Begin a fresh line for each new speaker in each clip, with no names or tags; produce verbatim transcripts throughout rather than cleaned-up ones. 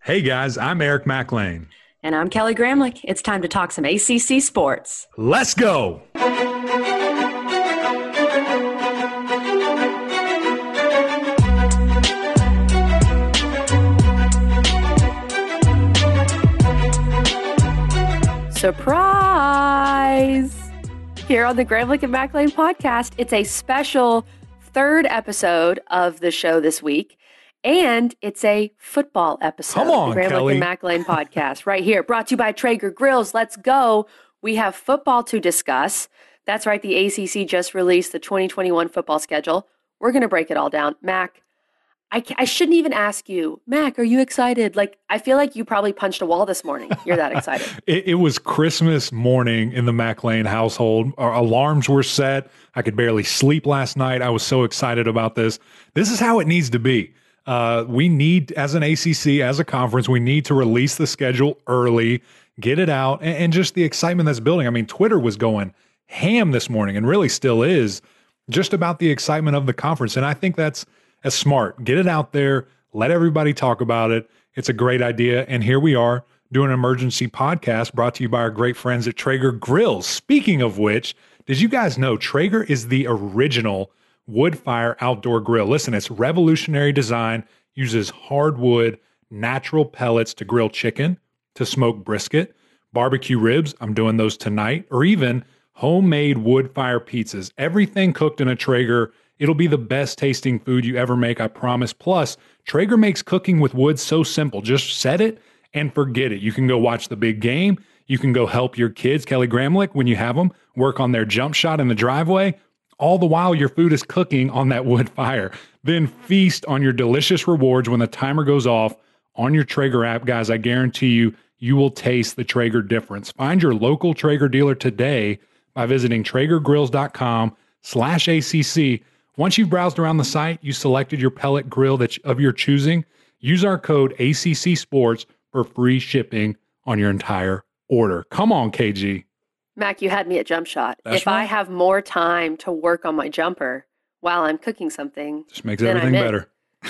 Hey guys, I'm Eric McLean.
And I'm Kelly Gramlich. It's time to talk some A C C sports.
Let's go!
Surprise! Here on the Gramlich and McLean podcast, it's a special third episode of the show this week. And it's a football episode.
Come on,
the Gramlich
Kelly.
and McLean podcast right here. Brought to you by Traeger Grills. Let's go. We have football to discuss. That's right. The A C C just released the twenty twenty-one football schedule. We're going to break it all down. Mac, I, ca- I shouldn't even ask you. Mac, are you excited? Like, I feel like you probably punched a wall this morning. You're that excited.
it, it was Christmas morning in the McLean household. Our alarms were set. I could barely sleep last night. I was so excited about this. This is how it needs to be. Uh, we need, as an A C C, as a conference, we need to release the schedule early, get it out, and, and just the excitement that's building. I mean, Twitter was going ham this morning and really still is just about the excitement of the conference. And I think that's as smart. Get it out there. Let everybody talk about it. It's a great idea. And here we are doing an emergency podcast brought to you by our great friends at Traeger Grills. Speaking of which, did you guys know Traeger is the original wood fire outdoor grill? Listen, it's revolutionary design, uses hardwood, natural pellets to grill chicken, to smoke brisket, barbecue ribs, I'm doing those tonight, or even homemade wood fire pizzas. Everything cooked in a Traeger. It'll be the best tasting food you ever make, I promise. Plus, Traeger makes cooking with wood so simple. Just set it and forget it. You can go watch the big game. You can go help your kids, Kelly Gramlich, when you have them, work on their jump shot in the driveway. All the while your food is cooking on that wood fire. Then feast on your delicious rewards when the timer goes off on your Traeger app. Guys, I guarantee you, you will taste the Traeger difference. Find your local Traeger dealer today by visiting traegergrills.com slash ACC. Once you've browsed around the site, you selected your pellet grill that of your choosing, use our code A C C Sports for free shipping on your entire order. Come on, K G.
Mac, you had me at jump shot.
That's
if I
right.
have more time to work on my jumper while I'm cooking something,
Just makes
then
everything
I'm in.
better.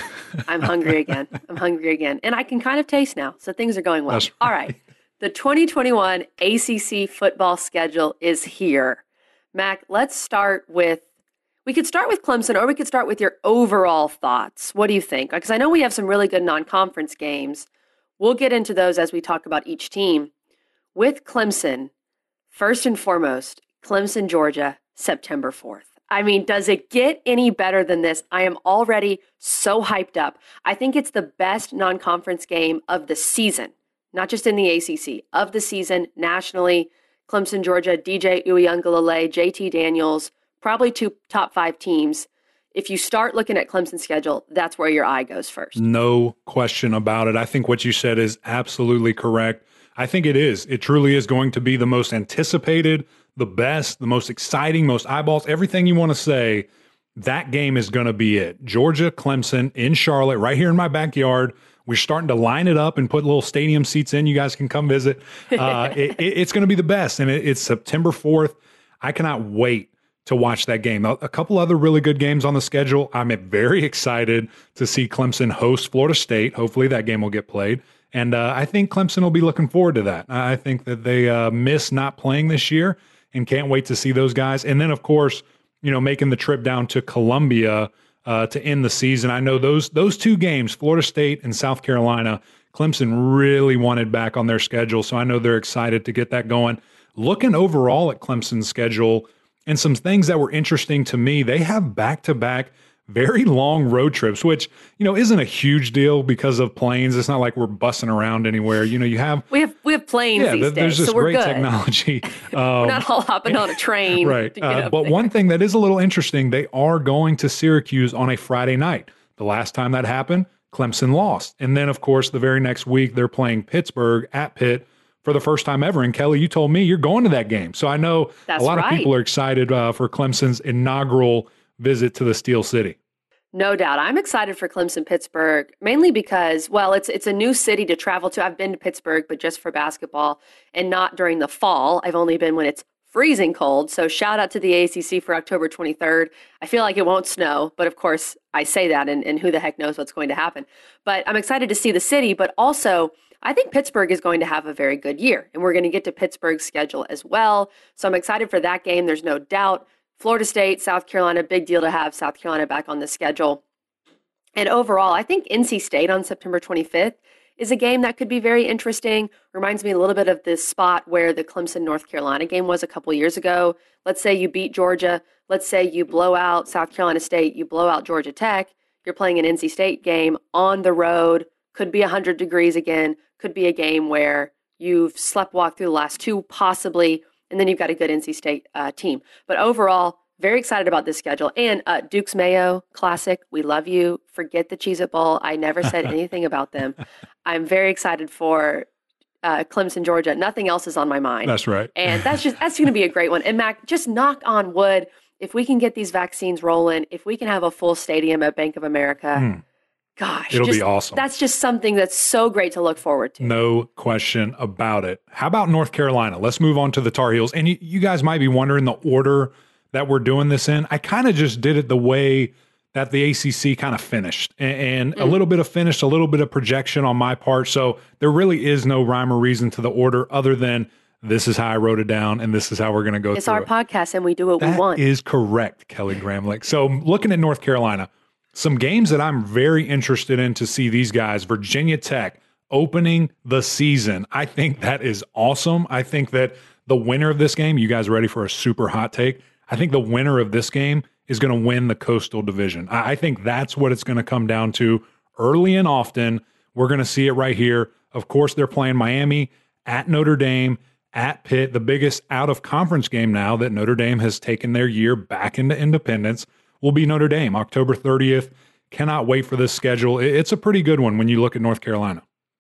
I'm hungry again. I'm hungry again. And I can kind of taste now. So things are going well.
That's
All right. The twenty twenty-one A C C football schedule is here. Mac, let's start with, we could start with Clemson or we could start with your overall thoughts. What do you think? Because I know we have some really good non-conference games. We'll get into those as we talk about each team. With Clemson, first and foremost, Clemson, Georgia, September fourth. I mean, does it get any better than this? I am already so hyped up. I think it's the best non-conference game of the season, not just in the A C C, of the season nationally. Clemson, Georgia, D J Uiagalelei, J T Daniels, probably two top five teams. If you start looking at Clemson's schedule, that's where your eye goes first.
No question about it. I think what you said is absolutely correct. I think it is. It truly is going to be the most anticipated, the best, the most exciting, most eyeballs, everything you want to say. That game is going to be it. Georgia, Clemson in Charlotte, right here in my backyard. We're starting to line it up and put little stadium seats in. You guys can come visit. Uh, it, it, it's going to be the best. And it, it's September fourth. I cannot wait to watch that game. A, a couple other really good games on the schedule. I'm very excited to see Clemson host Florida State. Hopefully that game will get played. And uh, I think Clemson will be looking forward to that. I think that they uh, miss not playing this year and can't wait to see those guys. And then, of course, you know, making the trip down to Columbia uh, to end the season. I know those those two games, Florida State and South Carolina, Clemson really wanted back on their schedule. So I know they're excited to get that going. Looking overall at Clemson's schedule and some things that were interesting to me, they have back-to-back very long road trips, which, you know, isn't a huge deal because of planes. It's not like we're bussing around anywhere. You know, you have
We have we have planes
yeah,
these
th- there's
days,
this
so we're
great
good.
technology. Um,
We're not all hopping on a train.
right.
To get
Uh,
up
but
there.
one thing that is a little interesting, they are going to Syracuse on a Friday night. The last time that happened, Clemson lost. And then, of course, the very next week, they're playing Pittsburgh at Pitt for the first time ever. And Kelly, you told me you're going to that game. So I know
That's
a lot
right.
of people are excited uh, for Clemson's inaugural visit to the Steel City.
No doubt. I'm excited for Clemson Pittsburgh, mainly because, well, it's it's a new city to travel to. I've been to Pittsburgh, but just for basketball and not during the fall. I've only been when it's freezing cold. So shout out to the A C C for October twenty-third. I feel like it won't snow, but of course I say that and, and who the heck knows what's going to happen. But I'm excited to see the city, but also I think Pittsburgh is going to have a very good year, and we're going to get to Pittsburgh's schedule as well. So I'm excited for that game. There's no doubt. Florida State, South Carolina, big deal to have South Carolina back on the schedule. And overall, I think N C State on September twenty-fifth is a game that could be very interesting. Reminds me a little bit of this spot where the Clemson-North Carolina game was a couple years ago. Let's say you beat Georgia. Let's say you blow out South Carolina State. You blow out Georgia Tech. You're playing an N C State game on the road. Could be one hundred degrees again. Could be a game where you've sleptwalked through the last two, possibly, and then you've got a good N C State uh, team. But overall, very excited about this schedule. And uh, Duke's Mayo Classic, we love you. Forget the Cheez-It Bowl. I never said anything about them. I'm very excited for uh, Clemson, Georgia. Nothing else is on my mind.
That's right.
And that's just that's going to be a great one. And Mac, just knock on wood, if we can get these vaccines rolling, if we can have a full stadium at Bank of America, mm. gosh.
It'll
just,
be awesome.
That's just something that's so great to look forward to.
No question about it. How about North Carolina? Let's move on to the Tar Heels. And you, you guys might be wondering the order that we're doing this in. I kind of just did it the way that the A C C kind of finished, and, and mm. a little bit of finish, a little bit of projection on my part. So there really is no rhyme or reason to the order other than this is how I wrote it down and this is how we're going to go
it's
through
our
it.
podcast and we do what
that
we want.
That is correct, Kelly Gramlich. So looking at North Carolina, some games that I'm very interested in to see these guys, Virginia Tech opening the season. I think that is awesome. I think that the winner of this game, you guys ready for a super hot take? I think the winner of this game is going to win the Coastal Division. I think that's what it's going to come down to early and often. We're going to see it right here. Of course, they're playing Miami, at Notre Dame, at Pitt, the biggest out-of-conference game now that Notre Dame has taken their year back into independence will be Notre Dame, October thirtieth. Cannot wait for this schedule. It's a pretty good one when you look at North Carolina.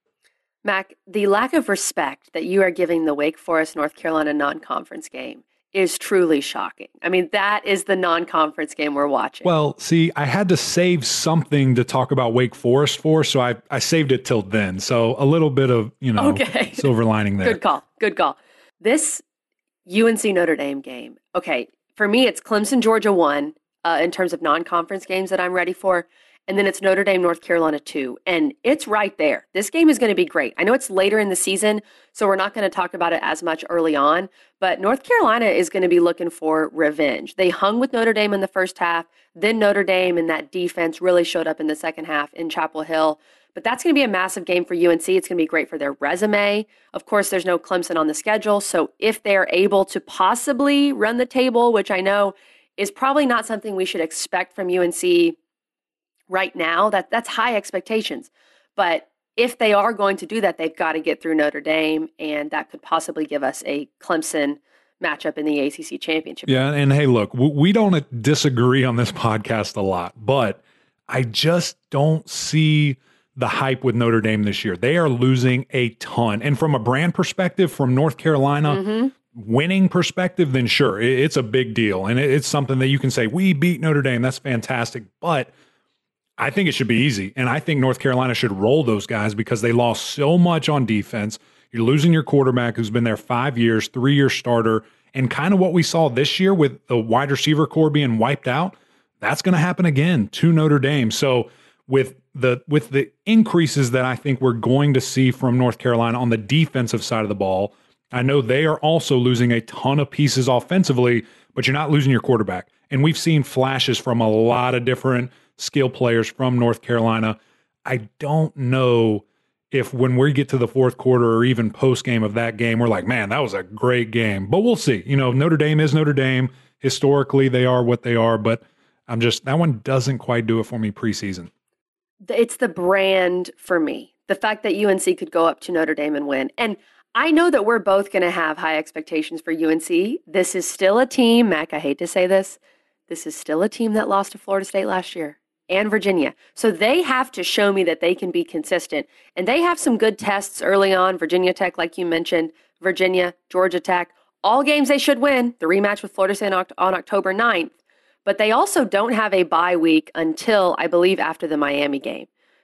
Mac, the lack of respect that you are giving the Wake Forest North Carolina non-conference game is truly shocking. I mean, that is the non-conference game we're watching.
Well, see, I had to save something to talk about Wake Forest for, so I, I saved it till then. So a little bit of, you know, okay. silver lining there.
Good call. Good call. This U N C Notre Dame game, okay, for me, it's Clemson, Georgia one uh, in terms of non-conference games that I'm ready for. And then it's Notre Dame, North Carolina two. And it's right there. This game is going to be great. I know it's later in the season, so we're not going to talk about it as much early on. But North Carolina is going to be looking for revenge. They hung with Notre Dame in the first half. Then Notre Dame and that defense really showed up in the second half in Chapel Hill. But that's going to be a massive game for U N C. It's going to be great for their resume. Of course, there's no Clemson on the schedule. So if they're able to possibly run the table, which I know is probably not something we should expect from U N C right now, that that's high expectations. But if they are going to do that, they've got to get through Notre Dame, and that could possibly give us a Clemson matchup in the A C C championship.
Yeah, and hey, look, we don't disagree on this podcast a lot, but I just don't see the hype with Notre Dame this year. They are losing a ton. And from a brand perspective, from North Carolina, mm-hmm. winning perspective, then sure, it's a big deal. And it's something that you can say, we beat Notre Dame. That's fantastic. But I think it should be easy. And I think North Carolina should roll those guys because they lost so much on defense. You're losing your quarterback who's been there five years, three-year starter. And kind of what we saw this year with the wide receiver core being wiped out, that's going to happen again to Notre Dame. So with the with the increases that I think we're going to see from North Carolina on the defensive side of the ball, I know they are also losing a ton of pieces offensively, but you're not losing your quarterback. And we've seen flashes from a lot of different skill players from North Carolina. I don't know if when we get to the fourth quarter or even post game of that game, we're like, man, that was a great game. But we'll see. You know, Notre Dame is Notre Dame. Historically, they are what they are. But I'm just, that one doesn't quite do it for me preseason.
It's the brand for me. The fact that U N C could go up to Notre Dame and win. And I know that we're both going to have high expectations for U N C. This is still a team, Mac, I hate to say this, this is still a team that lost to Florida State last year and Virginia. So they have to show me that they can be consistent. And they have some good tests early on. Virginia Tech, like you mentioned, Virginia, Georgia Tech, all games they should win. The rematch with Florida State on October ninth. But they also don't have a bye week until, I believe, after the Miami game.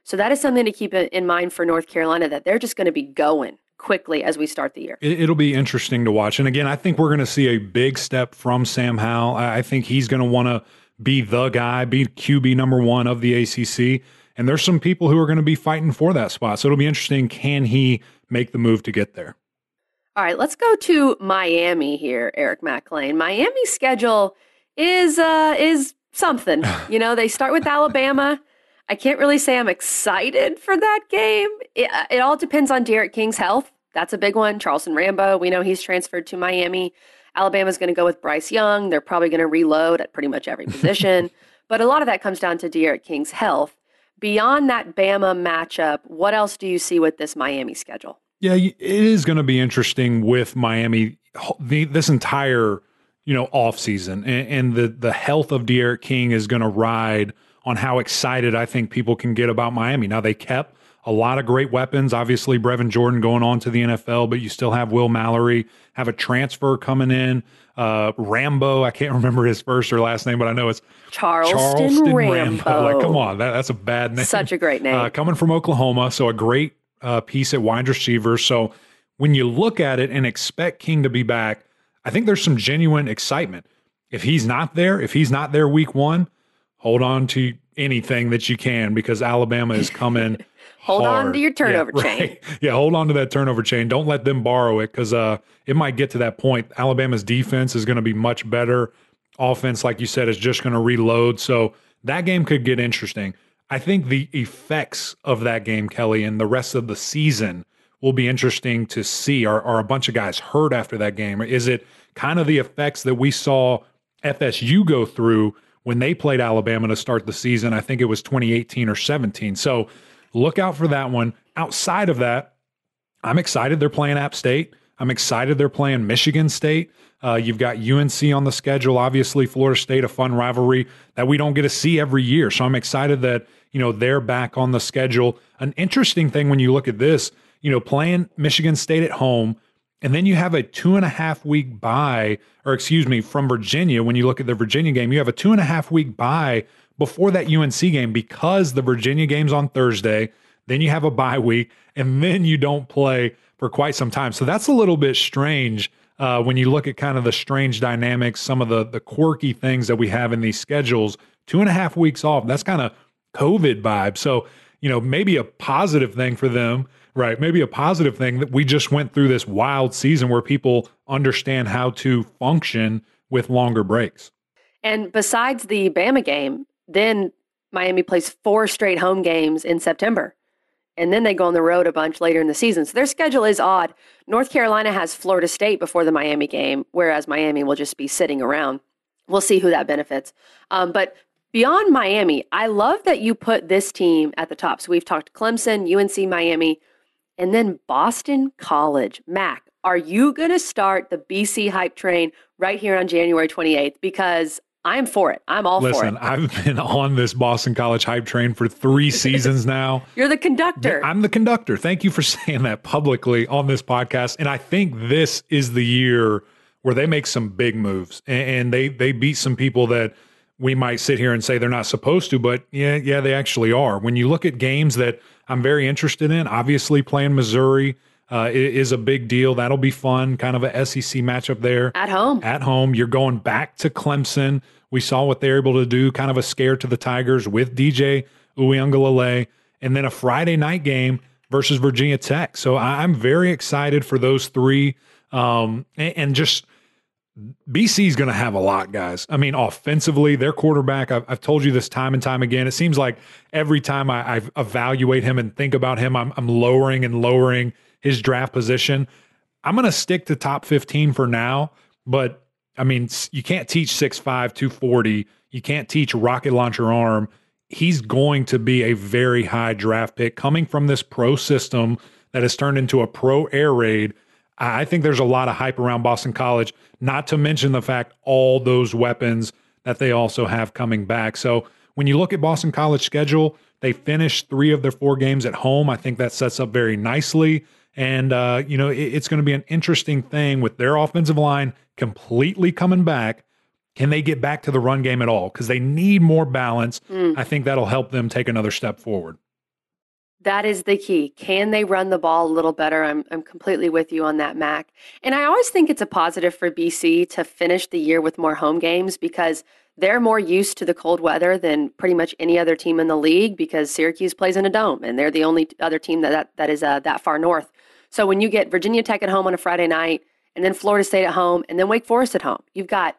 So that is something to keep in mind for North Carolina, that they're just going to be going quickly as we start the year.
It'll be interesting to watch. And again, I think we're going to see a big step from Sam Howell. I think he's going to want to be the guy, be Q B number one of the A C C. And there's some people who are going to be fighting for that spot. So it'll be interesting. Can he make the move to get there?
All right, let's go to Miami here, Eric McLean. Miami's schedule is uh, is something. You know, they start with Alabama. I can't really say I'm excited for that game. It, it all depends on D'Eriq King's health. That's a big one. Charleston Rambo, we know he's transferred to Miami. Alabama's going to go with Bryce Young. They're probably going to reload at pretty much every position. But a lot of that comes down to D'Eriq King's health. Beyond that Bama matchup, what else do you see with this Miami schedule?
Yeah, it is going to be interesting with Miami the, this entire, you know, offseason. And, and the, the health of D'Eriq King is going to ride on how excited I think people can get about Miami. Now, they kept a lot of great weapons. Obviously, Brevin Jordan going on to the N F L, but you still have Will Mallory, have a transfer coming in. Uh, Rambo, I can't remember his first or last name, but I know it's
Charleston,
Charleston
Rambo.
Rambo. Like, come on, that, that's a bad name.
Such a great name.
Uh, coming from Oklahoma, so a great uh, piece at wide receiver. So when you look at it and expect King to be back, I think there's some genuine excitement. If he's not there, if he's not there week one, hold on to anything that you can because Alabama is coming
Hold
hard.
on to your turnover
yeah,
chain.
Right. Yeah, hold on to that turnover chain. Don't let them borrow it because uh, it might get to that point. Alabama's defense is going to be much better. Offense, like you said, is just going to reload. So that game could get interesting. I think the effects of that game, Kelly, and the rest of the season will be interesting to see. Are, are a bunch of guys hurt after that game? Or is it kind of the effects that we saw F S U go through when they played Alabama to start the season? I think it was twenty eighteen or seventeen. So look out for that one. Outside of that, I'm excited they're playing App State. I'm excited they're playing Michigan State. Uh, you've got U N C on the schedule. Obviously, Florida State, a fun rivalry that we don't get to see every year. So I'm excited that, you know, they're back on the schedule. An interesting thing when you look at this, you know, playing Michigan State at home, and then you have a two and a half week bye, or excuse me, from Virginia. When you look at the Virginia game, you have a two and a half week bye before that U N C game because the Virginia game's on Thursday. Then you have a bye week, and then you don't play for quite some time. So that's a little bit strange uh, when you look at kind of the strange dynamics, some of the the quirky things that we have in these schedules. Two and a half weeks off, that's kind of COVID vibe. So, you know, maybe a positive thing for them, right? Maybe a positive thing that we just went through this wild season where people understand how to function with longer breaks.
And besides the Bama game, then Miami plays four straight home games in September. And then they go on the road a bunch later in the season. So their schedule is odd. North Carolina has Florida State before the Miami game, whereas Miami will just be sitting around. We'll see who that benefits. Um, but beyond Miami, I love that you put this team at the top. So we've talked Clemson, U N C, Miami, and then Boston College. Mac, are you going to start the B C hype train right here on January twenty-eighth? Because I'm for it. I'm all
Listen,
for it.
I've been on this Boston College hype train for three seasons now.
You're the conductor.
I'm the conductor. Thank you for saying that publicly on this podcast. And I think this is the year where they make some big moves and they they beat some people that we might sit here and say they're not supposed to, but yeah, yeah, they actually are. When you look at games that I'm very interested in, obviously playing Missouri uh, is a big deal. That'll be fun, kind of a S E C matchup there.
At home.
At home. You're going back to Clemson. We saw what they're able to do, kind of a scare to the Tigers with D J Uiagalelei, and then a Friday night game versus Virginia Tech. So I'm very excited for those three. Um, and, and just B C is going to have a lot, guys. I mean, offensively, their quarterback, I've, I've told you this time and time again. It seems like every time I, I evaluate him and think about him, I'm, I'm lowering and lowering his draft position. I'm going to stick to top fifteen for now, but I mean, you can't teach six five, two forty. You can't teach rocket launcher arm. He's going to be a very high draft pick coming from this pro system that has turned into a pro air raid. I think there's a lot of hype around Boston College, not to mention the fact all those weapons that they also have coming back. So when you look at Boston College schedule, they finished three of their four games at home. I think that sets up very nicely. And, uh, you know, it, it's going to be an interesting thing with their offensive line completely coming back. Can they get back to the run game at all? Because they need more balance. Mm. I think that'll help them take another step forward.
That is the key. Can they run the ball a little better? I'm I'm completely with you on that, Mac. And I always think it's a positive for B C to finish the year with more home games because they're more used to the cold weather than pretty much any other team in the league because Syracuse plays in a dome and they're the only other team that that, that is uh, that far north. So when you get Virginia Tech at home on a Friday night and then Florida State at home and then Wake Forest at home, you've got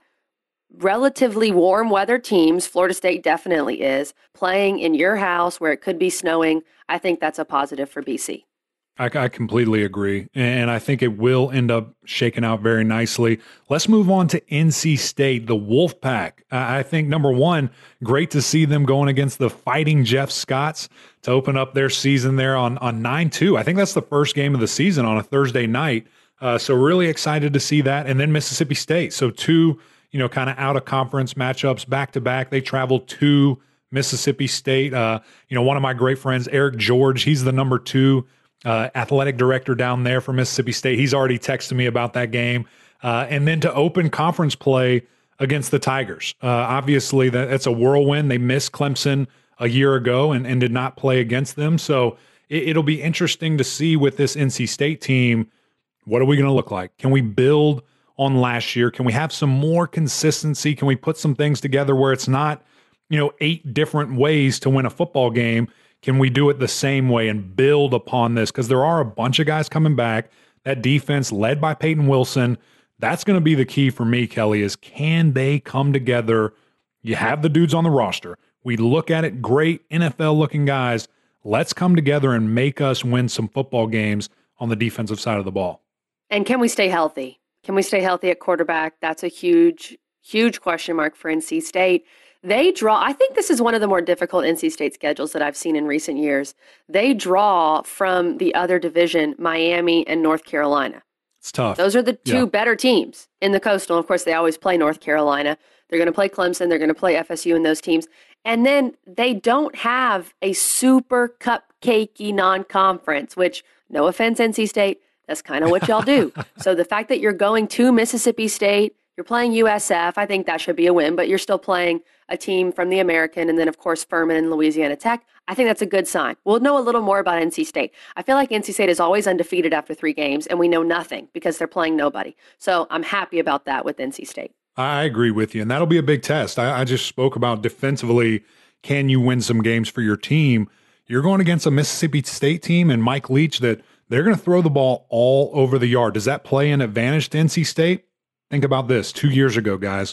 relatively warm weather teams, Florida State definitely is, playing in your house where it could be snowing. I think that's a positive for B C.
I, I completely agree. And I think it will end up shaking out very nicely. Let's move on to N C State, the Wolfpack. I think, number one, great to see them going against the Fighting Jeff Scotts to open up their season there on, on nine two. I think that's the first game of the season on a Thursday night. Uh, so really excited to see that. And then Mississippi State. So two you know, kind of out-of-conference matchups back-to-back. They travel to Mississippi State. Uh, you know, one of my great friends, Eric George, he's the number two uh, athletic director down there for Mississippi State. He's already texted me about that game. Uh, and then to open conference play against the Tigers. Uh, obviously, that, that's a whirlwind. They missed Clemson a year ago and, and did not play against them. So it, it'll be interesting to see with this N C State team, what are we going to look like? Can we build on last year? Can we have some more consistency? Can we put some things together where it's not, you know, eight different ways to win a football game? Can we do it the same way and build upon this? Because there are a bunch of guys coming back. That defense led by Peyton Wilson, that's going to be the key for me, Kelly, is can they come together? You have the dudes on the roster. We look at it, great N F L-looking guys. Let's come together and make us win some football games on the defensive side of the ball.
And can we stay healthy? Can we stay healthy at quarterback? That's a huge, huge question mark for N C State. They draw, I think this is one of the more difficult N C State schedules that I've seen in recent years. They draw from the other division, Miami and North Carolina.
It's tough.
Those are the two
yeah.
better teams in the Coastal. Of course, they always play North Carolina. They're going to play Clemson. They're going to play F S U in those teams. And then they don't have a super cupcakey non-conference, which, no offense, N C State, that's kind of what y'all do. So the fact that you're going to Mississippi State, you're playing U S F, I think that should be a win, but you're still playing a team from the American and then, of course, Furman and Louisiana Tech. I think that's a good sign. We'll know a little more about N C State. I feel like N C State is always undefeated after three games, and we know nothing because they're playing nobody. So I'm happy about that with N C State.
I agree with you, and that'll be a big test. I, I just spoke about defensively, can you win some games for your team? You're going against a Mississippi State team and Mike Leach that they're going to throw the ball all over the yard. Does that play an advantage to N C State? Think about this. Two years ago, guys,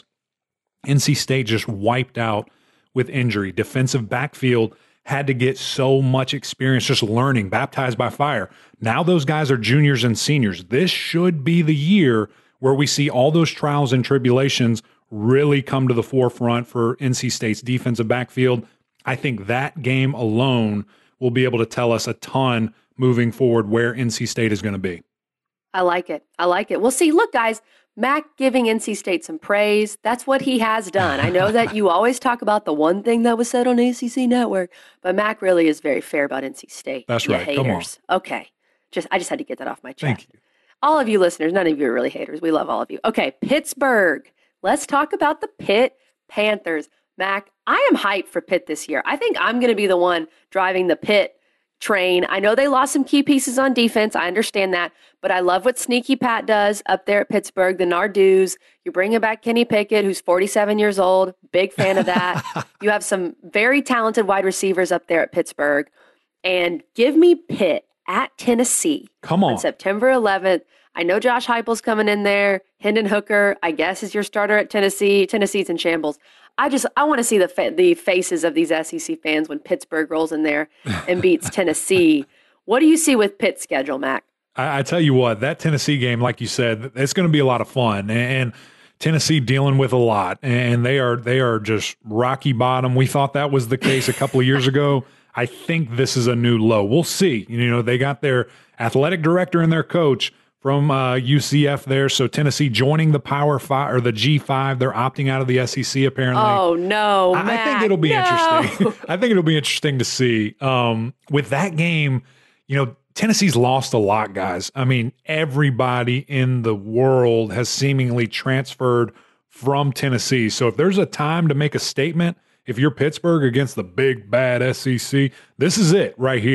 N C State just wiped out with injury. Defensive backfield had to get so much experience just learning, baptized by fire. Now those guys are juniors and seniors. This should be the year where we see all those trials and tribulations really come to the forefront for N C State's defensive backfield. I think that game alone will be able to tell us a ton moving forward where N C State is going to be.
I like it. I like it. Well, see, look, guys, Mac giving N C State some praise. That's what he has done. I know that you always talk about the one thing that was said on A C C Network, but Mac really is very fair about N C State.
That's
you
right.
Haters.
Come on.
Okay. Just I just had to get that off my chest.
Thank you.
All of you listeners, none of you are really haters. We love all of you. Okay, Pittsburgh. Let's talk about the Pitt Panthers. Mac, I am hyped for Pitt this year. I think I'm going to be the one driving the Pitt train. I know they lost some key pieces on defense. I understand that. But I love what Sneaky Pat does up there at Pittsburgh, the Nardoos. You're bringing back Kenny Pickett, who's forty-seven years old. Big fan of that. You have some very talented wide receivers up there at Pittsburgh. And give me Pitt at Tennessee.
Come on.
On September eleventh. I know Josh Heupel's coming in there. Hendon Hooker, I guess, is your starter at Tennessee. Tennessee's in shambles. I just I want to see the fa- the faces of these S E C fans when Pittsburgh rolls in there and beats Tennessee. What do you see with Pitt's schedule, Mac?
I, I tell you what, that Tennessee game, like you said, it's going to be a lot of fun. And Tennessee dealing with a lot, and they are they are just rocky bottom. We thought that was the case a couple of years ago. I think this is a new low. We'll see. You know, they got their athletic director and their coach from uh, U C F there. So Tennessee joining the Power Five or the G Five. They're opting out of the S E C apparently.
Oh no,
I,
Mac,
I think it'll be
no.
interesting. I think it'll be interesting to see. Um, with that game, you know, Tennessee's lost a lot, guys. I mean, everybody in the world has seemingly transferred from Tennessee. So if there's a time to make a statement, if you're Pittsburgh against the big bad S E C, this is it right here.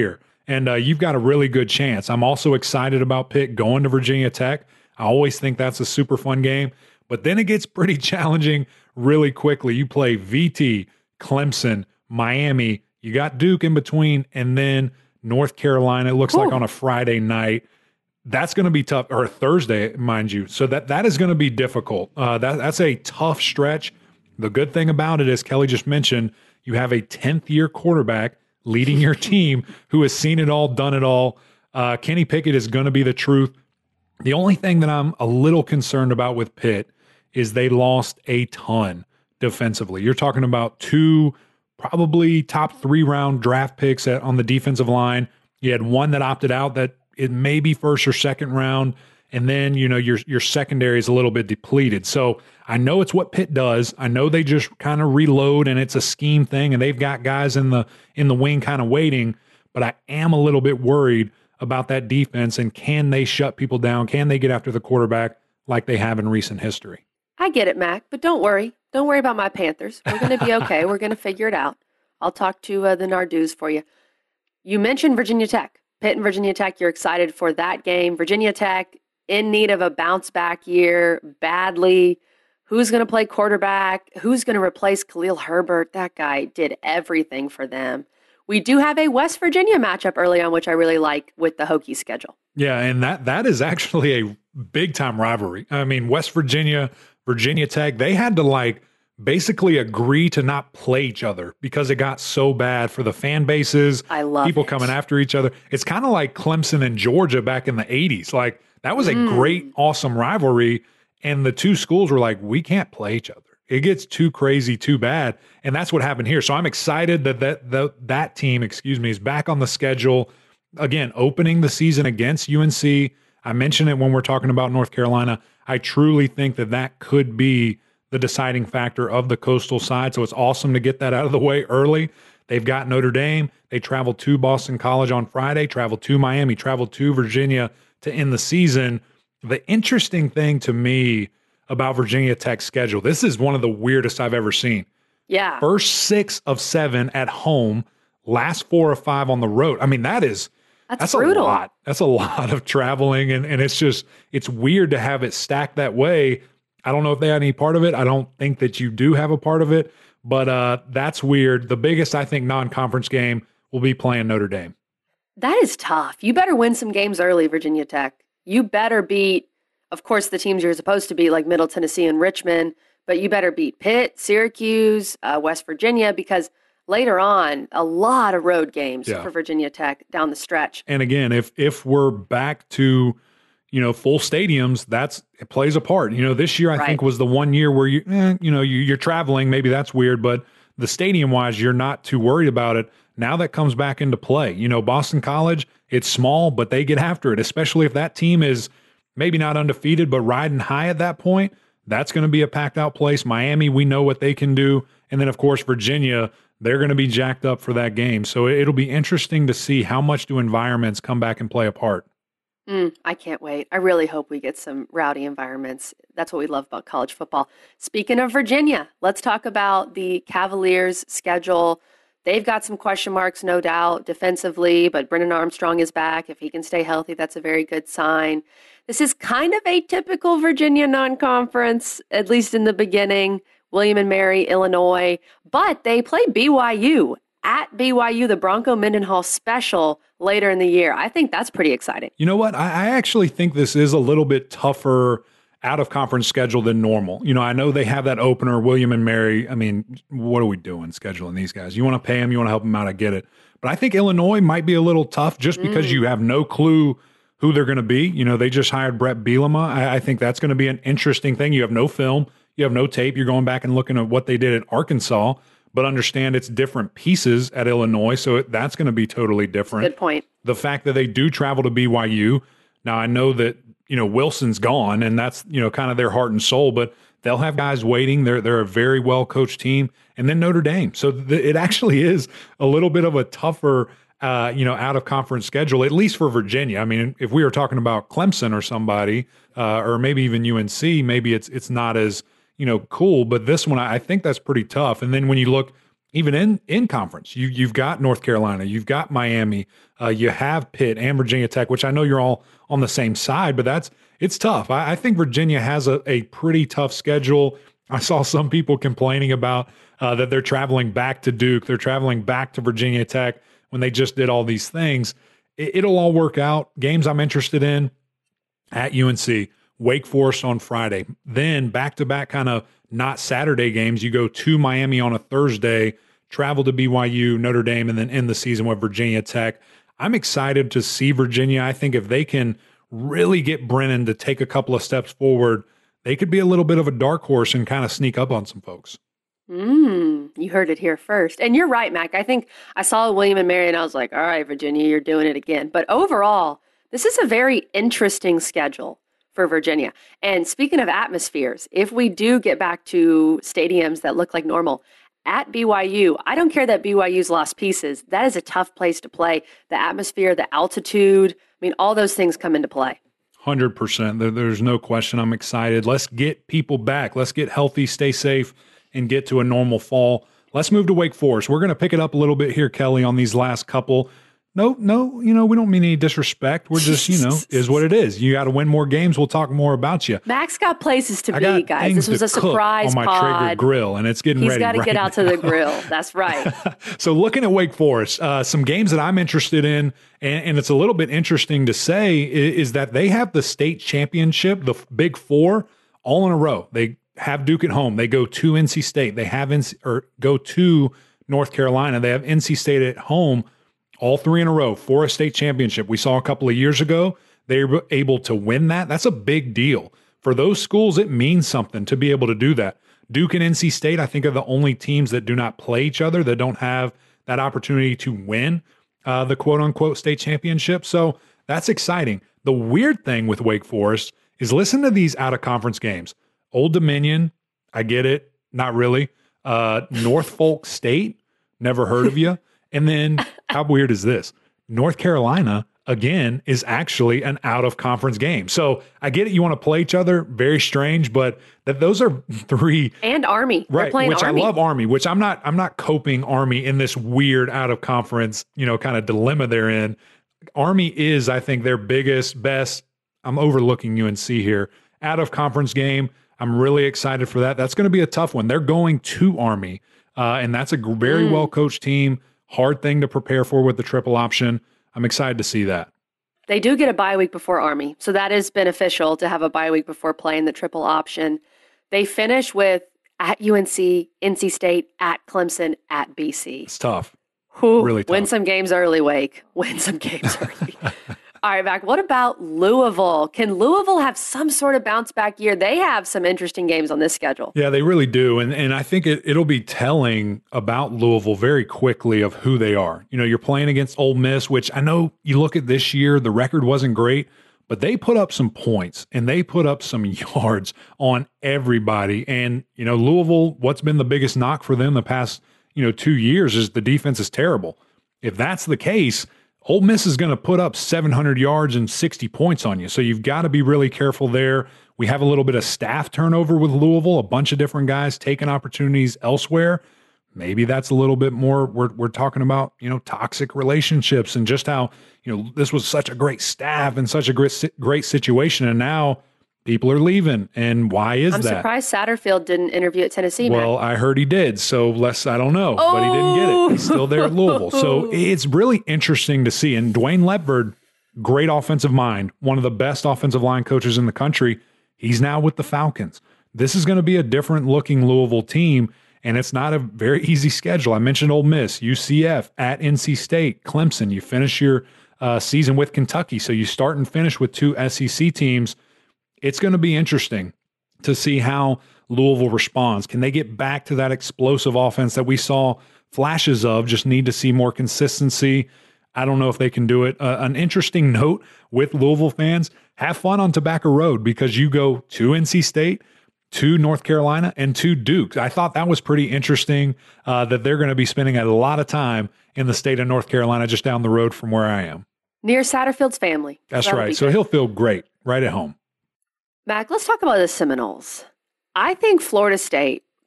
and uh, you've got a really good chance. I'm also excited about Pitt going to Virginia Tech. I always think that's a super fun game, but then it gets pretty challenging really quickly. You play V T, Clemson, Miami, you got Duke in between, and then North Carolina. It looks Ooh. like on a Friday night. That's going to be tough, or a Thursday, mind you. So that that is going to be difficult. Uh, that that's a tough stretch. The good thing about it is, Kelly just mentioned, you have a tenth-year quarterback leading your team who has seen it all, done it all. Uh, Kenny Pickett is going to be the truth. The only thing that I'm a little concerned about with Pitt is they lost a ton defensively. You're talking about two probably top three round draft picks at, on the defensive line. You had one that opted out that it may be first or second round. And then, you know, your your secondary is a little bit depleted. So I know it's what Pitt does. I know they just kind of reload and it's a scheme thing and they've got guys in the in the wing kind of waiting. But I am a little bit worried about that defense and can they shut people down? Can they get after the quarterback like they have in recent history?
I get it, Mac, but don't worry. Don't worry about my Panthers. We're going to be okay. We're going to figure it out. I'll talk to uh, the Nardoos for you. You mentioned Virginia Tech. Pitt and Virginia Tech, you're excited for that game. Virginia Tech in need of a bounce-back year badly. Who's going to play quarterback? Who's going to replace Khalil Herbert? That guy did everything for them. We do have a West Virginia matchup early on, which I really like with the Hokies schedule.
Yeah, and that that is actually a big-time rivalry. I mean, West Virginia, Virginia Tech, they had to, like, basically agree to not play each other because it got so bad for the fan bases.
I love
people
it.
coming after each other. It's kind of like Clemson and Georgia back in the eighties. Like, that was a mm. great, awesome rivalry. And the two schools were like, we can't play each other. It gets too crazy, too bad. And that's what happened here. So I'm excited that that, that, that team, excuse me, is back on the schedule. Again, opening the season against U N C. I mentioned it when we're talking about North Carolina. I truly think that that could be the deciding factor of the coastal side. So it's awesome to get that out of the way early. They've got Notre Dame. They travel to Boston College on Friday, travel to Miami, travel to Virginia to end the season. The interesting thing to me about Virginia Tech's schedule, this is one of the weirdest I've ever seen.
Yeah.
First six of seven at home, last four or five on the road. I mean, that is,
that's,
that's
brutal.
a lot. That's a lot of traveling. And, and it's just, it's weird to have it stacked that way. I don't know if they had any part of it. I don't think that you do have a part of it, but uh, that's weird. The biggest, I think, non-conference game will be playing Notre Dame.
That is tough. You better win some games early, Virginia Tech. You better beat, of course, the teams you're supposed to beat, like Middle Tennessee and Richmond, but you better beat Pitt, Syracuse, uh, West Virginia, because later on, a lot of road games yeah. for Virginia Tech down the stretch.
And again, if if we're back to, you know, full stadiums, that's it plays a part. You know, this year I right. think was the one year where you, eh, you know, you, you're traveling. Maybe that's weird, but the stadium wise, you're not too worried about it. Now that comes back into play. You know, Boston College, it's small, but they get after it, especially if that team is maybe not undefeated, but riding high at that point. That's going to be a packed out place. Miami, we know what they can do. And then, of course, Virginia, they're going to be jacked up for that game. So it'll be interesting to see how much do environments come back and play a part.
Mm, I can't wait. I really hope we get some rowdy environments. That's what we love about college football. Speaking of Virginia, let's talk about the Cavaliers' schedule. They've got some question marks, no doubt, defensively, but Brennan Armstrong is back. If he can stay healthy, that's a very good sign. This is kind of a typical Virginia non-conference, at least in the beginning. William and Mary, Illinois, but they play B Y U at B Y U, the Bronco Mendenhall special later in the year. I think that's pretty exciting.
You know what? I, I actually think this is a little bit tougher out-of-conference schedule than normal. You know, I know they have that opener, William and Mary. I mean, what are we doing scheduling these guys? You want to pay them, you want to help them out, I get it. But I think Illinois might be a little tough just because mm. you have no clue who they're going to be. You know, they just hired Brett Bielema. I, I think that's going to be an interesting thing. You have no film. You have no tape. You're going back and looking at what they did at Arkansas, but understand it's different pieces at Illinois, so it, that's going to be totally different.
Good point.
The fact that they do travel to B Y U, now I know that, you know, Wilson's gone, and that's, you know, kind of their heart and soul, but they'll have guys waiting. They're they're a very well-coached team, and then Notre Dame. So th- it actually is a little bit of a tougher, uh, you know, out-of-conference schedule, at least for Virginia. I mean, if we were talking about Clemson or somebody, uh, or maybe even U N C, maybe it's it's not as, you know, cool, but this one, I think that's pretty tough. And then when you look even in, in conference. You, you've got North Carolina, you've got Miami, uh, you have Pitt and Virginia Tech, which I know you're all on the same side, but that's it's tough. I, I think Virginia has a, a pretty tough schedule. I saw some people complaining about uh, that they're traveling back to Duke, they're traveling back to Virginia Tech when they just did all these things. It, it'll all work out. Games I'm interested in at U N C, Wake Forest on Friday, then back-to-back kind of not Saturday games. You go to Miami on a Thursday, travel to B Y U, Notre Dame, and then end the season with Virginia Tech. I'm excited to see Virginia. I think if they can really get Brennan to take a couple of steps forward, they could be a little bit of a dark horse and kind of sneak up on some folks.
Mm, you heard it here first. And you're right, Mac. I think I saw William and Mary and I was like, all right, Virginia, you're doing it again. But overall, this is a very interesting schedule for Virginia. And speaking of atmospheres, if we do get back to stadiums that look like normal, at B Y U, I don't care that B Y U's lost pieces. That is a tough place to play. The atmosphere, the altitude, I mean, all those things come into play.
one hundred percent. There, there's no question. I'm excited. Let's get people back. Let's get healthy, stay safe, and get to a normal fall. Let's move to Wake Forest. We're going to pick it up a little bit here, Kelly, on these last couple. No, no, you know, we don't mean any disrespect. We're just, you know, is what it is. You got to win more games. We'll talk more about you.
Max got places to
I
be, guys. This was a surprise
on my
pod.
Traeger grill, and it's getting
He's
ready.
He's got to
right
get out
now.
to the grill. That's right.
So looking at Wake Forest, uh, some games that I'm interested in, and, and it's a little bit interesting to say, is, is that they have the state championship, the Big Four, all in a row. They have Duke at home. They go to N C State. They have N C, or go to North Carolina. They have N C State at home. All three in a row for a state championship. We saw a couple of years ago, they were able to win that. That's a big deal. For those schools, it means something to be able to do that. Duke and N C State, I think, are the only teams that do not play each other, that don't have that opportunity to win uh, the quote-unquote state championship. So that's exciting. The weird thing with Wake Forest is listen to these out-of-conference games. Old Dominion, I get it, not really. Uh, Norfolk State, never heard of you. And then, how weird is this? North Carolina, again, is actually an out-of-conference game. So I get it. You want to play each other. Very strange, but that those are three.
And Army.
Right,
They're playing
which
Army.
I love Army, which I'm not I'm not coping Army in this weird out-of-conference, you know, kind of dilemma they're in. Army is, I think, their biggest, best. I'm overlooking U N C here. Out-of-conference game. I'm really excited for that. That's going to be a tough one. They're going to Army, uh, and that's a very
Mm.
well-coached team. Hard thing to prepare for with the triple option. I'm excited to see that.
They do get a bye week before Army, so that is beneficial to have a bye week before playing the triple option. They finish with at U N C, N C State, at Clemson, at B C.
It's tough.
Whew,
Really tough.
Win some games early, Wake. Win some games early. All right, Mac, what about Louisville? Can Louisville have some sort of bounce back year? They have some interesting games on this schedule.
Yeah, they really do. And and I think it, it'll be telling about Louisville very quickly of who they are. You know, you're playing against Ole Miss, which I know you look at this year, the record wasn't great, but they put up some points and they put up some yards on everybody. And, you know, Louisville, what's been the biggest knock for them the past, you know, two years is the defense is terrible. If that's the case, Ole Miss is going to put up seven hundred yards and sixty points on you. So you've got to be really careful there. We have a little bit of staff turnover with Louisville, a bunch of different guys taking opportunities elsewhere. Maybe that's a little bit more. We're, we're talking about, you know, toxic relationships and just how, you know, this was such a great staff and such a great, great situation. And now people are leaving. And why is
I'm
that?
surprised Satterfield didn't interview at Tennessee,
Well,
Mac.
I heard he did. So less, I don't know, but he didn't get it. He's still there at Louisville. So it's really interesting to see. And Dwayne Lepford, great offensive mind, one of the best offensive line coaches in the country. He's now with the Falcons. This is going to be a different looking Louisville team. And it's not a very easy schedule. I mentioned Ole Miss, U C F, at N C State, Clemson. You finish your uh, season with Kentucky. So you start and finish with two S E C teams. It's going to be interesting to see how Louisville responds. Can they get back to that explosive offense that we saw flashes of? Just need to see more consistency. I don't know if they can do it. Uh, an interesting note with Louisville fans, have fun on Tobacco Road because you go to N C State, to North Carolina, and to Duke. I thought that was pretty interesting uh, that they're going to be spending a lot of time in the state of North Carolina just down the road from where I am.
Near Satterfield's family.
That's
That'll
right.
be
So
good.
he'll feel great right at home.
Mac, let's talk about the Seminoles. I think Florida State,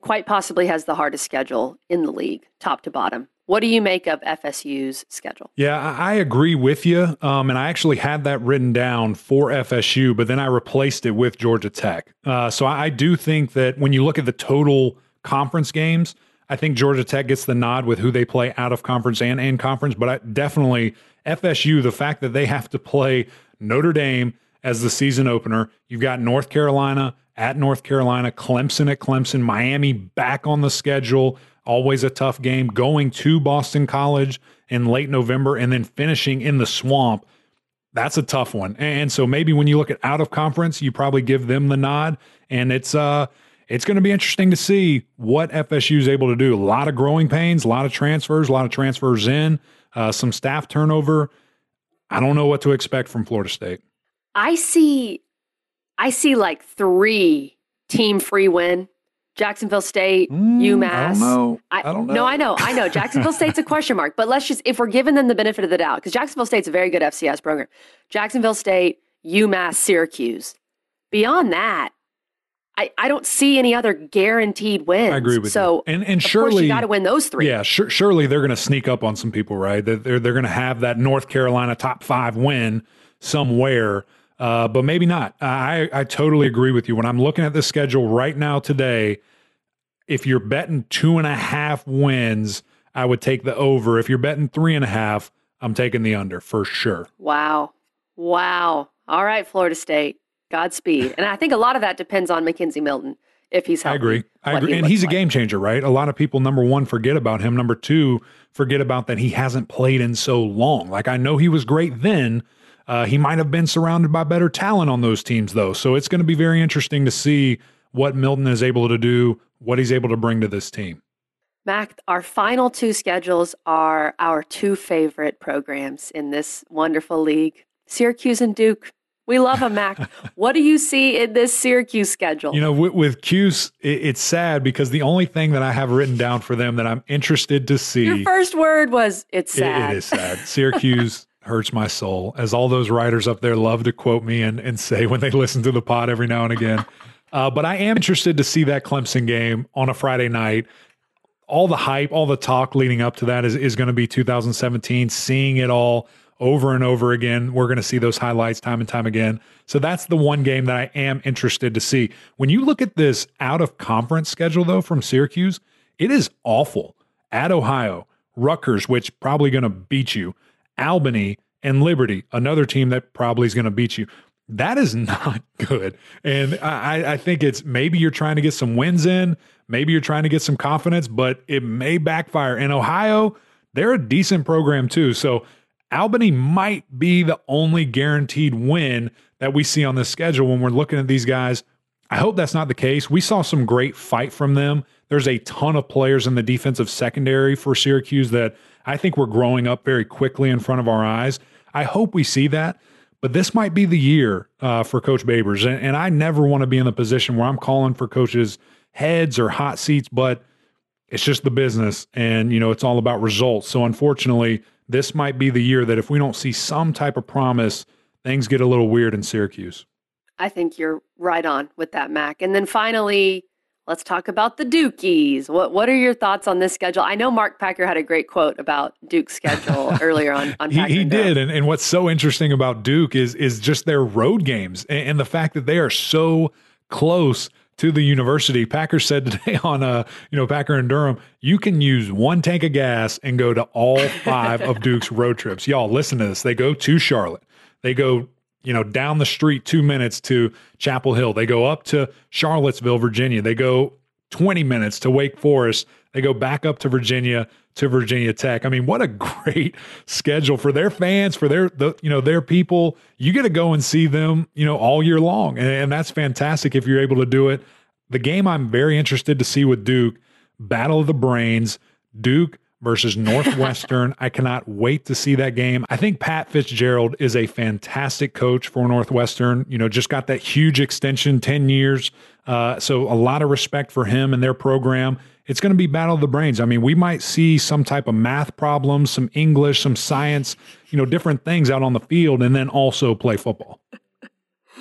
quite possibly has the hardest schedule in the league, top to bottom. What do you make of F S U's schedule?
Yeah, I I agree with you. Um, and I actually had that written down for F S U, but then I replaced it with Georgia Tech. Uh, so I, I do think that when you look at the total conference games, I think Georgia Tech gets the nod with who they play out of conference and in conference. But I, definitely F S U, the fact that they have to play Notre Dame as the season opener. You've got North Carolina at North Carolina, Clemson at Clemson, Miami back on the schedule. Always a tough game, going to Boston College in late November and then finishing in the Swamp. That's a tough one. And so maybe when you look at out of conference, you probably give them the nod. And it's uh, it's going to be interesting to see what F S U is able to do. A lot of growing pains, a lot of transfers, a lot of transfers in, uh, some staff turnover. I don't know what to expect from Florida State.
I see, I see like three team free win. Jacksonville State,
Mm,
UMass.
I don't know. I, don't know.
No, I know. I know. Jacksonville State's a question mark. But let's just, if we're giving them the benefit of the doubt, because Jacksonville State's a very good F C S program. Jacksonville State, UMass, Syracuse. Beyond that, I, I don't see any other guaranteed wins.
I agree with
so,
you. And, and
of
surely,
course you got to win those three.
Yeah, sure, surely they're going to sneak up on some people, right? They're, they're, they're going to have that North Carolina top five win somewhere. Uh, but maybe not. I, I totally agree with you. When I'm looking at the schedule right now today, if you're betting two and a half wins, I would take the over. If you're betting three and a half, I'm taking the under for sure.
Wow. Wow. All right, Florida State. Godspeed. And I think a lot of that depends on Mackenzie Milton if he's healthy.
I agree. I
what
agree.
he
And he's a
looks
game
like.
changer, right? A lot of people, number one, forget about him. Number two, forget about that he hasn't played in so long. Like, I know he was great then. Uh, he might have been surrounded by better talent on those teams, though. So it's going to be very interesting to see what Milton is able to do, what he's able to bring to this team.
Mac, our final two schedules are our two favorite programs in this wonderful league, Syracuse and Duke. We love them, Mac. What do you see in this Syracuse schedule?
You know, with, with Cuse, it, it's sad because the only thing that I have written down for them that I'm interested to see.
Your first word was, it's
it-
sad.
it is sad. Syracuse hurts my soul, as all those writers up there love to quote me and, and say when they listen to the pod every now and again. Uh, but I am interested to see that Clemson game on a Friday night. All the hype, all the talk leading up to that is, is going to be two thousand seventeen, seeing it all over and over again. We're going to see those highlights time and time again. So that's the one game that I am interested to see. When you look at this out of conference schedule, though, from Syracuse, it is awful. At Ohio, Rutgers, which probably going to beat you, Albany, and Liberty, another team that probably is going to beat you. That is not good. And I, I think it's maybe you're trying to get some wins in, maybe you're trying to get some confidence, but it may backfire. In Ohio, they're a decent program too. So Albany might be the only guaranteed win that we see on this schedule when we're looking at these guys. I hope that's not the case. We saw some great fight from them. There's a ton of players in the defensive secondary for Syracuse that I think we're growing up very quickly in front of our eyes. I hope we see that. But this might be the year uh, for Coach Babers. And, and I never want to be in the position where I'm calling for coaches' heads or hot seats, but it's just the business. And, you know, it's all about results. So unfortunately, this might be the year that if we don't see some type of promise, things get a little weird in Syracuse.
I think you're right on with that, Mac. And then finally, let's talk about the Dukies. What What are your thoughts on this schedule? I know Mark Packer had a great quote about Duke's schedule earlier on. on
he
Packer
he
and Durham.
did, and, and what's so interesting about Duke is is just their road games and, and the fact that they are so close to the university. Packer said today on uh you know Packer and Durham, you can use one tank of gas and go to all five of Duke's road trips. Y'all listen to this. They go to Charlotte. They go you know, down the street two minutes to Chapel Hill. They go up to Charlottesville, Virginia. They go twenty minutes to Wake Forest. They go back up to Virginia to Virginia Tech. I mean, what a great schedule for their fans, for their, the, you know, their people. You get to go and see them, you know, all year long. And, and that's fantastic if you're able to do it. The game I'm very interested to see with Duke, Battle of the Brains, Duke versus Northwestern. I cannot wait to see that game. I think Pat Fitzgerald is a fantastic coach for Northwestern. You know, just got that huge extension, ten years. Uh, so a lot of respect for him and their program. It's going to be Battle of the Brains. I mean, we might see some type of math problems, some English, some science, you know, different things out on the field, and then also play football.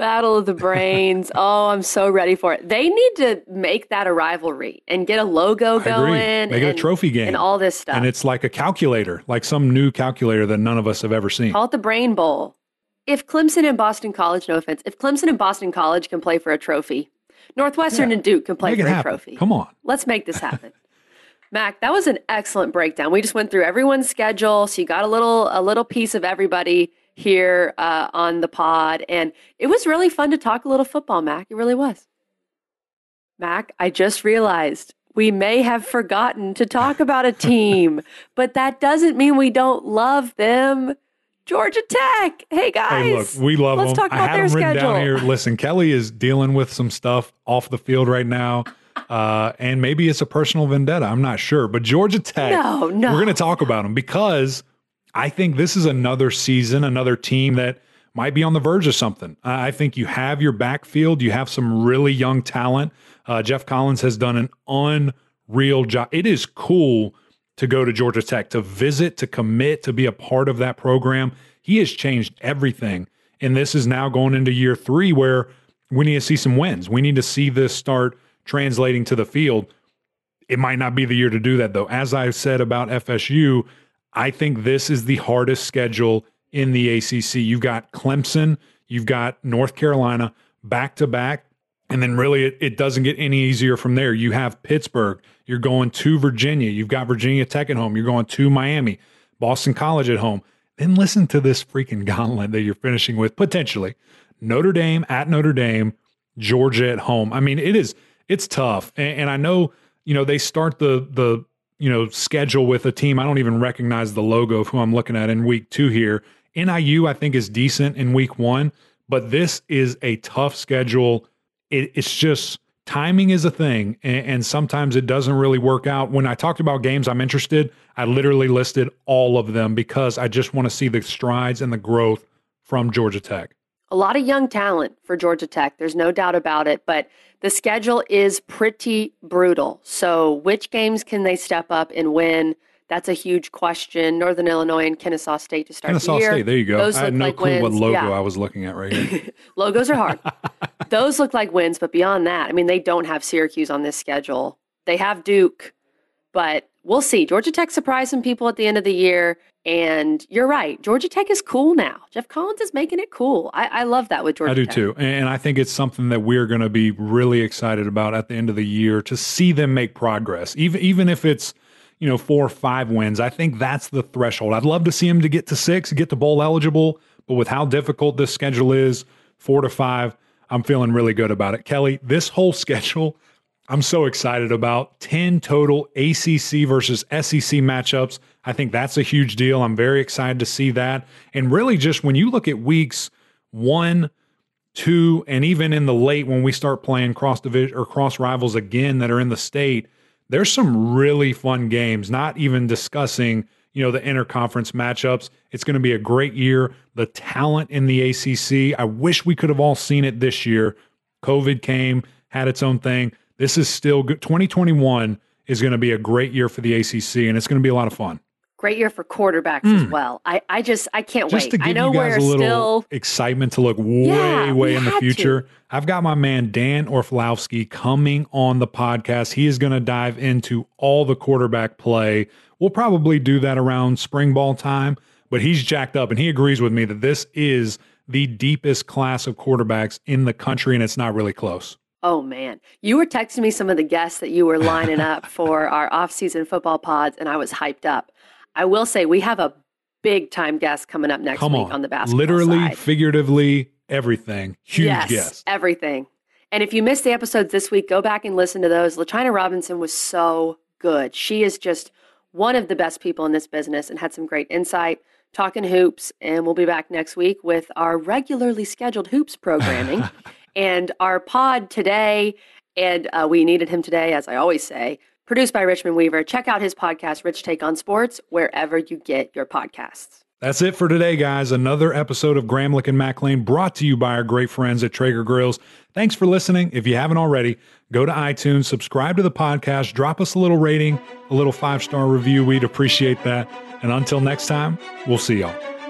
Battle of the Brains. Oh, I'm so ready for it. They need to make that a rivalry and get a logo
I
going.
agree. Make
and,
it a trophy game.
And all this stuff.
And it's like a calculator, like some new calculator that none of us have ever seen.
Call it the Brain Bowl. If Clemson and Boston College, no offense, if Clemson and Boston College can play for a trophy, Northwestern
Yeah.
and Duke can play
Make it
for a
happen.
trophy.
Come on.
Let's make this happen. Mac, that was an excellent breakdown. We just went through everyone's schedule, so you got a little a little piece of everybody here uh, on the pod, and it was really fun to talk a little football, Mac. It really was. Mac, I just realized we may have forgotten to talk about a team, but that doesn't mean we don't love them. Georgia Tech. Hey, guys.
Hey, look, we love
Let's
them.
talk about
I have
their
them written
schedule.
down here. Listen, Kelly is dealing with some stuff off the field right now, uh, and maybe it's a personal vendetta. I'm not sure. But Georgia Tech,
No, no.
we're going to talk about them because I think this is another season, another team that might be on the verge of something. I think you have your backfield. You have some really young talent. Uh, Jeff Collins has done an unreal job. It is cool to go to Georgia Tech, to visit, to commit, to be a part of that program. He has changed everything. And this is now going into year three where we need to see some wins. We need to see this start translating to the field. It might not be the year to do that, though. As I said about F S U, I think this is the hardest schedule in the A C C. You've got Clemson, you've got North Carolina back to back. And then really it, it doesn't get any easier from there. You have Pittsburgh, you're going to Virginia, you've got Virginia Tech at home, you're going to Miami, Boston College at home. Then listen to this freaking gauntlet that you're finishing with, potentially. Notre Dame at Notre Dame, Georgia at home. I mean, it is, it's tough. And, and I know, you know, they start the, the, you know, schedule with a team. I don't even recognize the logo of who I'm looking at in week two here. N I U, I think, is decent in week one, but this is a tough schedule. It, it's just timing is a thing, and, and sometimes it doesn't really work out. When I talked about games I'm interested, I literally listed all of them because I just want to see the strides and the growth from Georgia Tech.
A lot of young talent for Georgia Tech. There's no doubt about it, but the schedule is pretty brutal. So which games can they step up and win? That's a huge question. Northern Illinois and Kennesaw State to start
Kennesaw
the year.
State, there you go.
Those
I had
look
no
like
clue what
wins.
logo
Yeah.
I was looking at right here.
Logos are hard. Those look like wins, but beyond that, I mean, they don't have Syracuse on this schedule. They have Duke, but we'll see. Georgia Tech surprised some people at the end of the year, and you're right. Georgia Tech is cool now. Jeff Collins is making it cool. I, I love that with Georgia
I do
Tech.
too. And I think it's something that we're going to be really excited about at the end of the year to see them make progress. Even, even if it's, you know, four or five wins, I think that's the threshold. I'd love to see them to get to six, get to bowl eligible, but with how difficult this schedule is, four to five, I'm feeling really good about it. Kelly, this whole schedule, I'm so excited about. ten total A C C versus S E C matchups. I think that's a huge deal. I'm very excited to see that. And really just when you look at weeks one, two, and even in the late when we start playing cross division or cross rivals again that are in the state, there's some really fun games, not even discussing, you know, the interconference matchups. It's going to be a great year. The talent in the A C C, I wish we could have all seen it this year. COVID came, had its own thing. This is still good. twenty twenty-one is going to be a great year for the A C C, and it's going to be a lot of fun.
Great year for quarterbacks as well. I, I just, I can't
Just
wait.
to give
I know
you guys
we're
a little
still,
excitement to look way,
Yeah,
way
we
in the
had
future.
to.
I've got my man Dan Orfalowski coming on the podcast. He is going to dive into all the quarterback play. We'll probably do that around spring ball time, but he's jacked up, and he agrees with me that this is the deepest class of quarterbacks in the country, and it's not really close.
oh man, you were texting me some of the guests that you were lining up for our off-season football pods, and I was hyped up. I will say we have a big time guest coming up next
Come
week
on.
on the basketball
Literally,
side.
figuratively, everything. Huge
yes,
guest.
everything. And if you missed the episodes this week, go back and listen to those. LaChina Robinson was so good. She is just one of the best people in this business and had some great insight, talking hoops. And we'll be back next week with our regularly scheduled hoops programming and our pod today. And uh, we needed him today, as I always say, produced by Richmond Weaver. Check out his podcast, Rich Take on Sports, wherever you get your podcasts.
That's it for today, guys. Another episode of Gramlich and McLean brought to you by our great friends at Traeger Grills. Thanks for listening. If you haven't already, go to iTunes, subscribe to the podcast, drop us a little rating, a little five-star review. We'd appreciate that. And until next time, we'll see y'all.